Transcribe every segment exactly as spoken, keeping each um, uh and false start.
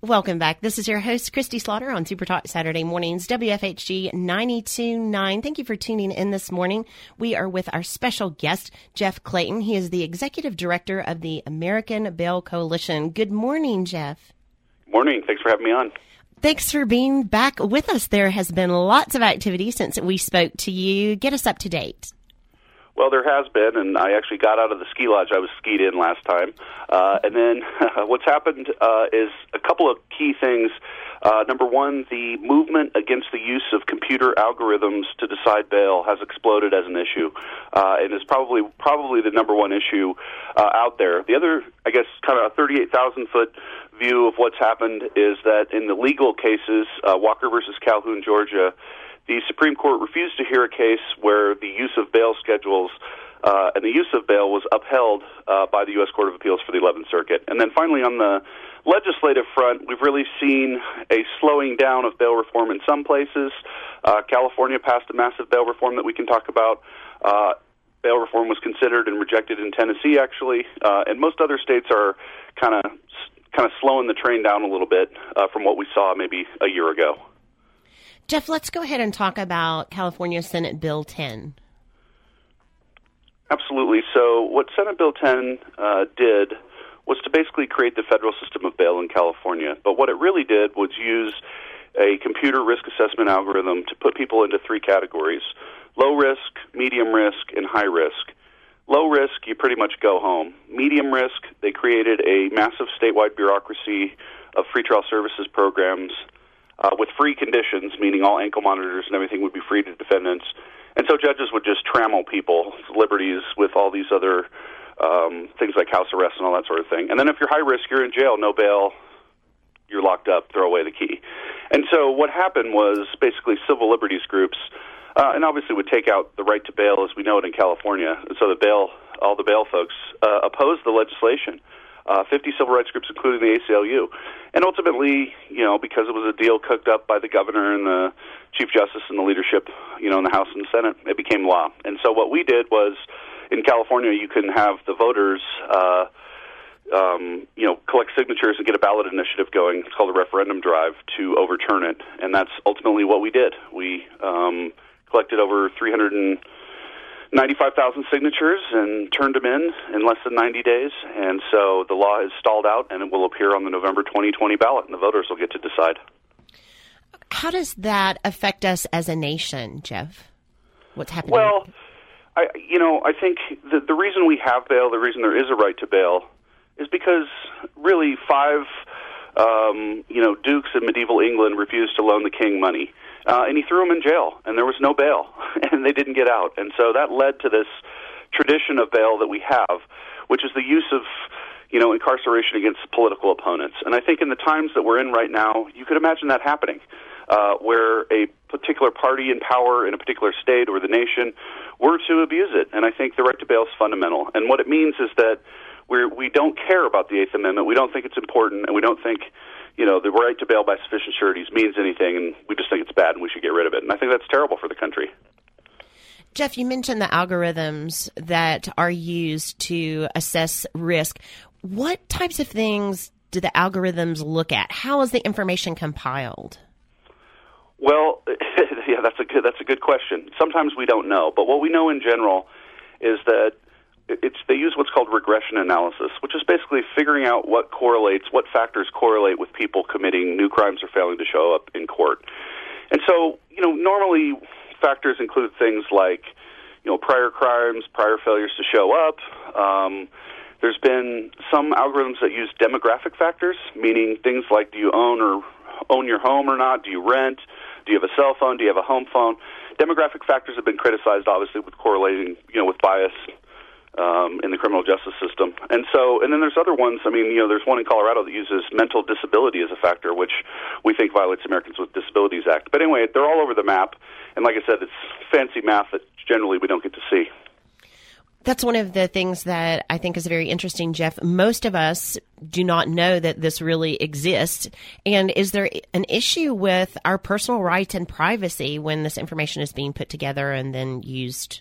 Welcome back. This is your host, Christy Slaughter, on Super Talk Saturday mornings, W F H G ninety-two point nine. Thank you for tuning in this morning. We are with our special guest, Jeff Clayton. He is the Executive Director of the American Bail Coalition. Good morning, Jeff. Morning. Thanks for having me on. Thanks for being back with us. There has been lots of activity since we spoke to you. Get us up to date. Well, there has been, and I actually got out of the ski lodge I was skied in last time. Uh, and then what's happened uh, is a couple of key things. Uh, number one, the movement against the use of computer algorithms to decide bail has exploded as an issue, uh, and is probably probably the number one issue uh, out there. The other, I guess, kind of a thirty-eight thousand foot view of what's happened is that in the legal cases, uh, Walker versus Calhoun, Georgia, the Supreme Court refused to hear a case where the use of bail schedules uh, and the use of bail was upheld uh, by the U S Court of Appeals for the eleventh Circuit. And then finally, on the legislative front, we've really seen a slowing down of bail reform in some places. Uh, California passed a massive bail reform that we can talk about. Uh, bail reform was considered and rejected in Tennessee, actually. Uh, and most other states are kind of kind of slowing the train down a little bit uh, from what we saw maybe a year ago. Jeff, let's go ahead and talk about California Senate Bill ten. Absolutely. So what Senate Bill ten uh, did was to basically create the federal system of bail in California. But what it really did was use a computer risk assessment algorithm to put people into three categories: low risk, medium risk, and high risk. Low risk, you pretty much go home. Medium risk, they created a massive statewide bureaucracy of free trial services programs Uh, with free conditions, meaning all ankle monitors and everything would be free to defendants. And so judges would just trammel people's liberties with all these other um, things like house arrest and all that sort of thing. And then if you're high risk, you're in jail, no bail, you're locked up, throw away the key. And so what happened was basically civil liberties groups, uh, and obviously would take out the right to bail as we know it in California. And so the bail, all the bail folks uh, opposed the legislation. Uh, fifty civil rights groups, including the A C L U. And ultimately, you know, because it was a deal cooked up by the governor and the Chief Justice and the leadership, you know, in the House and the Senate, it became law. And so what we did was, in California, you can have the voters, uh, um, you know, collect signatures and get a ballot initiative going. It's called a referendum drive to overturn it. And that's ultimately what we did. We um, collected over three hundred ninety-five thousand signatures and turned them in in less than ninety days. And so the law is stalled out, and it will appear on the November twenty twenty ballot, and the voters will get to decide. How does that affect us as a nation, Jeff? What's happening? Well, I, you know, I think the, the reason we have bail, the reason there is a right to bail, is because really five, um, you know, dukes in medieval England refused to loan the king money. Uh, and he threw them in jail, and there was no bail, and they didn't get out. And so that led to this tradition of bail that we have, which is the use of, you know, incarceration against political opponents. And I think in the times that we're in right now, you could imagine that happening, uh, where a particular party in power in a particular state or the nation were to abuse it. And I think the right to bail is fundamental. And what it means is that we're, we don't care about the Eighth Amendment. We don't think it's important, and we don't think, you know, the right to bail by sufficient sureties means anything, and we just think it's bad and we should get rid of it. And I think that's terrible for the country. Jeff, you mentioned the algorithms that are used to assess risk. What types of things do the algorithms look at? How is the information compiled? Well, yeah, that's a good, that's a good question. Sometimes we don't know, but what we know in general is that It's they use what's called regression analysis, which is basically figuring out what correlates, what factors correlate with people committing new crimes or failing to show up in court. And so, you know, normally factors include things like, you know, prior crimes, prior failures to show up. Um, there's been some algorithms that use demographic factors, meaning things like, do you own or own your home or not? Do you rent? Do you have a cell phone? Do you have a home phone? Demographic factors have been criticized, obviously, with correlating, you know, with bias Um, in the criminal justice system. And so, and then there's other ones. I mean, you know, there's one in Colorado that uses mental disability as a factor, which we think violates the Americans with Disabilities Act. But anyway, they're all over the map. And like I said, it's fancy math that generally we don't get to see. That's one of the things that I think is very interesting, Jeff. Most of us do not know that this really exists. And is there an issue with our personal rights and privacy when this information is being put together and then used?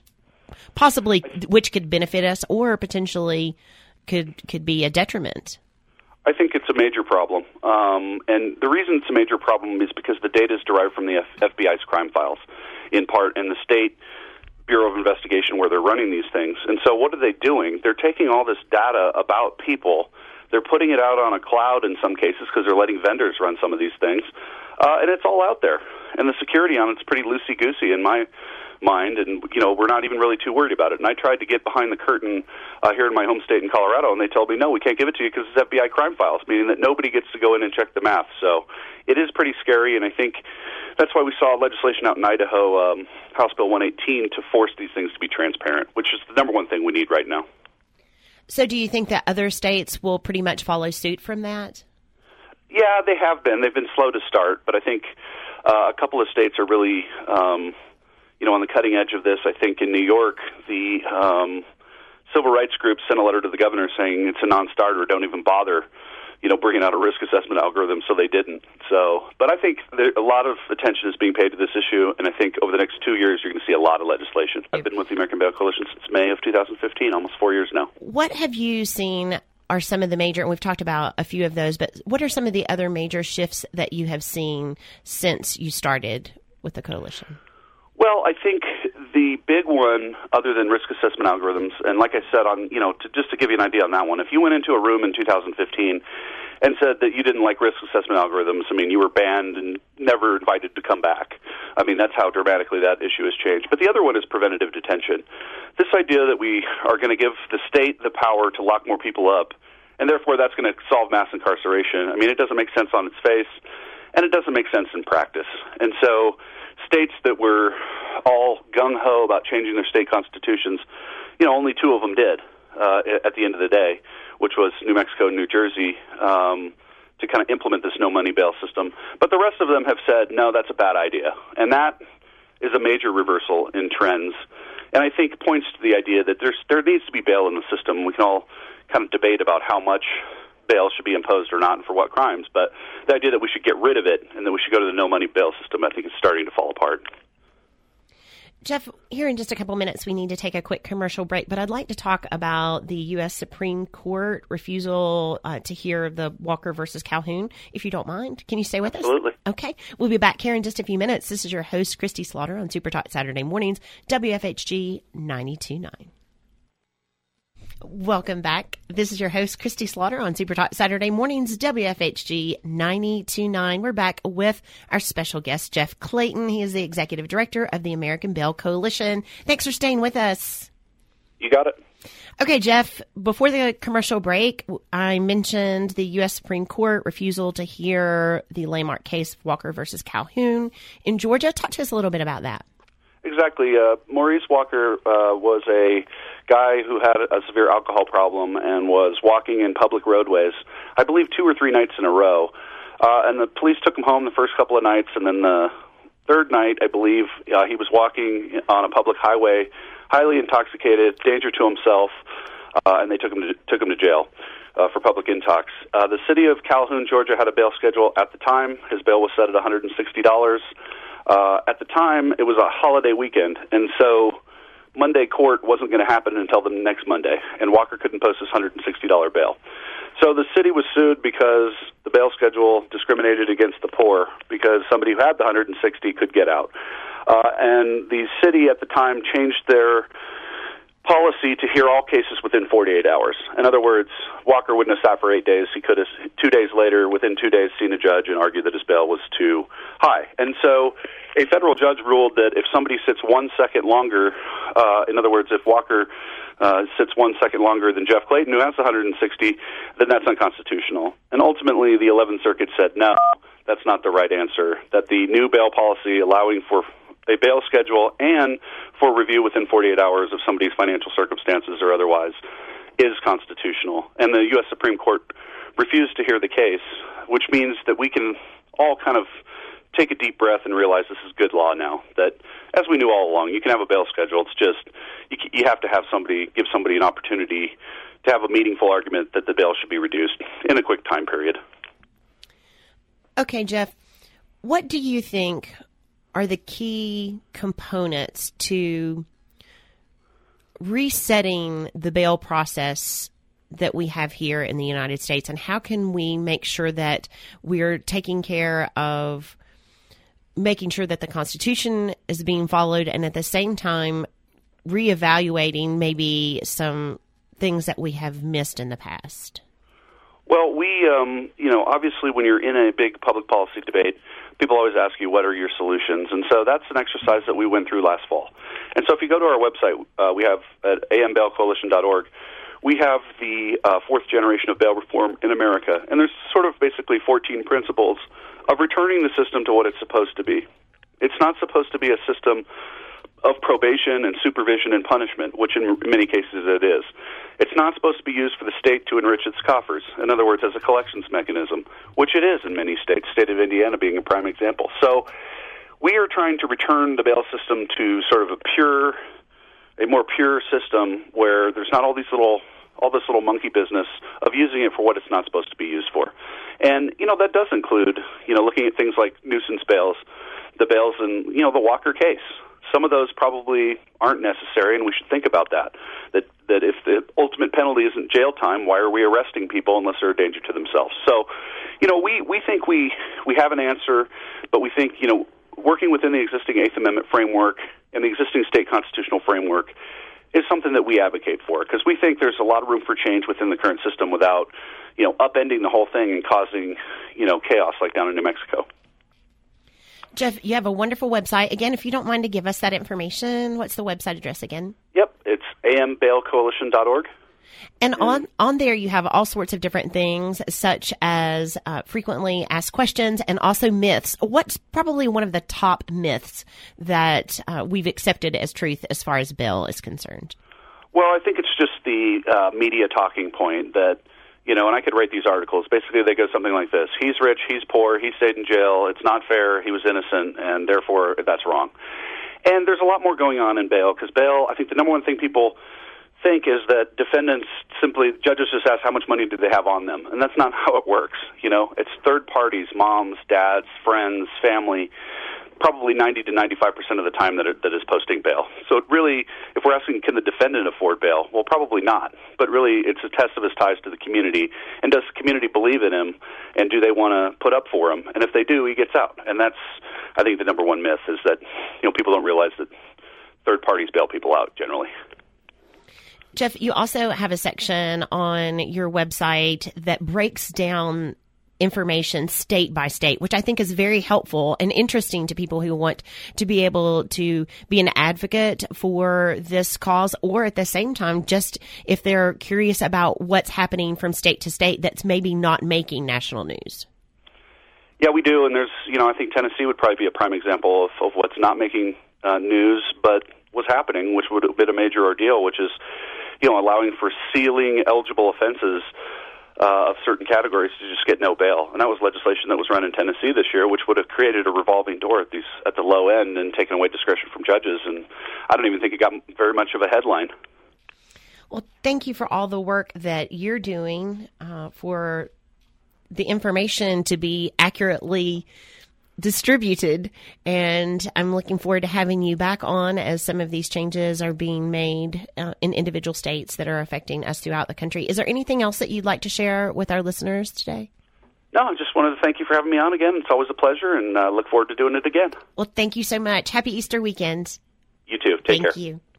Possibly, which could benefit us or potentially could could be a detriment. I think it's a major problem. Um, and the reason it's a major problem is because the data is derived from the F- FBI's crime files, in part, and the state Bureau of Investigation where they're running these things. And so what are they doing? They're taking all this data about people, they're putting it out on a cloud in some cases because they're letting vendors run some of these things, uh, and it's all out there. And the security on it's pretty loosey-goosey in my mind, and, you know, we're not even really too worried about it. And I tried to get behind the curtain uh, here in my home state in Colorado, and they told me, no, we can't give it to you because it's F B I crime files, meaning that nobody gets to go in and check the math. So it is pretty scary, and I think that's why we saw legislation out in Idaho, um, House Bill one eighteen, to force these things to be transparent, which is the number one thing we need right now. So do you think that other states will pretty much follow suit from that? Yeah, they have been. They've been slow to start, but I think uh, a couple of states are really, um, you know, on the cutting edge of this. I think in New York, the um, civil rights group sent a letter to the governor saying it's a non-starter, don't even bother, you know, bringing out a risk assessment algorithm, so they didn't. So, but I think there, a lot of attention is being paid to this issue, and I think over the next two years you're going to see a lot of legislation. I've been with the American Bail Coalition since May of two thousand fifteen, almost four years now. What have you seen are some of the major, and we've talked about a few of those, but what are some of the other major shifts that you have seen since you started with the coalition? Well, I think the big one, other than risk assessment algorithms, and like I said, on you know, to, just to give you an idea on that one, if you went into a room in two thousand fifteen and said that you didn't like risk assessment algorithms, I mean, you were banned and never invited to come back. I mean, that's how dramatically that issue has changed. But the other one is preventative detention. This idea that we are going to give the state the power to lock more people up, and therefore that's going to solve mass incarceration. I mean, it doesn't make sense on its face, and it doesn't make sense in practice. And so states that were all gung-ho about changing their state constitutions, you know, only two of them did uh, at the end of the day, which was New Mexico and New Jersey, um, to kind of implement this no-money bail system. But the rest of them have said, no, that's a bad idea. And that is a major reversal in trends. And I think points to the idea that there's, there needs to be bail in the system. We can all kind of debate about how much bail should be imposed or not and for what crimes. But the idea that we should get rid of it and that we should go to the no-money bail system, I think is starting to fall apart. Jeff, here in just a couple minutes, we need to take a quick commercial break, but I'd like to talk about the U S Supreme Court refusal uh, to hear the Walker versus Calhoun, if you don't mind. Can you stay with Absolutely. us? Absolutely. Okay. We'll be back here in just a few minutes. This is your host, Christy Slaughter, on Super Talk Saturday Mornings, W F H G ninety-two point nine. Welcome back. This is your host, Christy Slaughter, on Super Talk Saturday Mornings, W F H G ninety-two point nine. We're back with our special guest, Jeff Clayton. He is the Executive Director of the American Bail Coalition. Thanks for staying with us. You got it. Okay, Jeff, before the commercial break, I mentioned the U S Supreme Court refusal to hear the landmark case of Walker versus Calhoun in Georgia. Talk to us a little bit about that. Exactly. Uh, Maurice Walker uh, was a guy who had a severe alcohol problem and was walking in public roadways, I believe two or three nights in a row. Uh, and the police took him home the first couple of nights, and then the third night, I believe, uh, he was walking on a public highway, highly intoxicated, danger to himself, uh, and they took him to, took him to jail uh, for public intox. Uh, the city of Calhoun, Georgia, had a bail schedule at the time. His bail was set at one hundred sixty dollars. Uh, at the time, it was a holiday weekend, and so Monday court wasn't going to happen until the next Monday, and Walker couldn't post his one hundred sixty dollars bail. So the city was sued because the bail schedule discriminated against the poor, because somebody who had the one hundred sixty could get out. Uh, and the city at the time changed their policy to hear all cases within forty-eight hours. In other words, Walker wouldn't have sat for eight days. He could have, two days later, within two days, seen a judge and argued that his bail was too high. And so a federal judge ruled that if somebody sits one second longer, uh, in other words, if Walker uh, sits one second longer than Jeff Clayton, who has one hundred sixty, then that's unconstitutional. And ultimately, the eleventh Circuit said, no, that's not the right answer, that the new bail policy allowing for a bail schedule and for review within forty-eight hours of somebody's financial circumstances or otherwise is constitutional. And the U S Supreme Court refused to hear the case, which means that we can all kind of take a deep breath and realize this is good law now, that as we knew all along, you can have a bail schedule. It's just you, you have to have somebody, give somebody an opportunity to have a meaningful argument that the bail should be reduced in a quick time period. Okay, Jeff, what do you think are the key components to resetting the bail process that we have here in the United States, and how can we make sure that we're taking care of making sure that the Constitution is being followed, and at the same time reevaluating maybe some things that we have missed in the past? Well, we, um, you know, obviously when you're in a big public policy debate, people always ask you, what are your solutions? And so that's an exercise that we went through last fall. And so if you go to our website, uh, we have at a m bail coalition dot org, we have the uh, fourth generation of bail reform in America. And there's sort of basically fourteen principles of returning the system to what it's supposed to be. It's not supposed to be a system of probation and supervision and punishment, which in many cases it is. It's not supposed to be used for the state to enrich its coffers, in other words, as a collections mechanism, which it is in many states, state of Indiana being a prime example. So we are trying to return the bail system to sort of a pure, a more pure system where there's not all these little, all this little monkey business of using it for what it's not supposed to be used for. And, you know, that does include, you know, looking at things like nuisance bails, the bails in, you know, the Walker case. Some of those probably aren't necessary, and we should think about that. That that if the ultimate penalty isn't jail time, why are we arresting people unless they're a danger to themselves? So, you know, we, we think we, we have an answer, but we think, you know, working within the existing Eighth Amendment framework and the existing state constitutional framework is something that we advocate for, because we think there's a lot of room for change within the current system without, you know, upending the whole thing and causing, you know, chaos like down in New Mexico. Jeff, you have a wonderful website. Again, if you don't mind to give us that information, what's the website address again? Yep, it's a m bail coalition dot org. And on, on there, you have all sorts of different things, such as uh, frequently asked questions and also myths. What's probably one of the top myths that uh, we've accepted as truth as far as bail is concerned? Well, I think it's just the uh, media talking point that, you know, and I could write these articles. Basically, they go something like this. He's rich, he's poor, he stayed in jail, it's not fair, he was innocent, and therefore that's wrong. And there's a lot more going on in bail, because bail, I think the number one thing people think is that defendants simply, judges just ask how much money do they have on them, and that's not how it works. You know, it's third parties, moms, dads, friends, family, probably ninety to ninety-five percent of the time that, it, that is posting bail. So it really, if we're asking, can the defendant afford bail? Well, probably not. But really, it's a test of his ties to the community. And does the community believe in him? And do they want to put up for him? And if they do, he gets out. And that's, I think, the number one myth is that, you know, people don't realize that third parties bail people out generally. Jeff, you also have a section on your website that breaks down information state by state, which I think is very helpful and interesting to people who want to be able to be an advocate for this cause, or at the same time, just if they're curious about what's happening from state to state that's maybe not making national news. Yeah, we do, and there's, you know, I think Tennessee would probably be a prime example of, of what's not making uh, news, but was happening, which would have been a major ordeal, which is, you know, allowing for sealing eligible offenses Uh, of certain categories to just get no bail. And that was legislation that was run in Tennessee this year, which would have created a revolving door at these at the low end and taken away discretion from judges. And I don't even think it got very much of a headline. Well, thank you for all the work that you're doing uh, for the information to be accurately distributed, and I'm looking forward to having you back on as some of these changes are being made uh, in individual states that are affecting us throughout the country. Is there anything else that you'd like to share with our listeners today? No, I just wanted to thank you for having me on again. It's always a pleasure, and uh, look forward to doing it again. Well, thank you so much. Happy Easter weekend. You too. Take care. Thank you.